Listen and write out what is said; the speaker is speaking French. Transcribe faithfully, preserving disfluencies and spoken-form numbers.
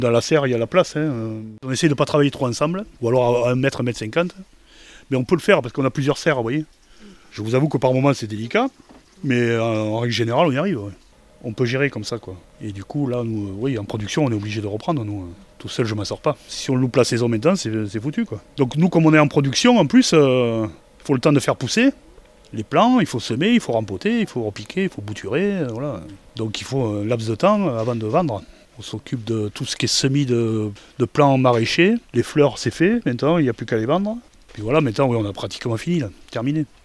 Dans la serre, il y a la place. Hein. On essaie de ne pas travailler trop ensemble, ou alors à un mètre, un mètre cinquante. Mais on peut le faire parce qu'on a plusieurs serres, vous voyez. Je vous avoue que par moments c'est délicat, mais en règle générale on y arrive. Ouais. On peut gérer comme ça, quoi. Et du coup, là, nous, oui, en production, on est obligé de reprendre. Nous, tout seul, je m'en sors pas. Si on loupe la saison maintenant, c'est, c'est foutu, quoi. Donc nous, comme on est en production, en plus, il euh, faut le temps de faire pousser les plants, il faut semer, il faut rempoter, il faut repiquer, il faut bouturer, euh, voilà. Donc il faut un laps de temps avant de vendre. On s'occupe de tout ce qui est semis de, de plants maraîchers. Les fleurs, c'est fait. Maintenant, il n'y a plus qu'à les vendre. Puis voilà, maintenant, oui, on a pratiquement fini, là, terminé.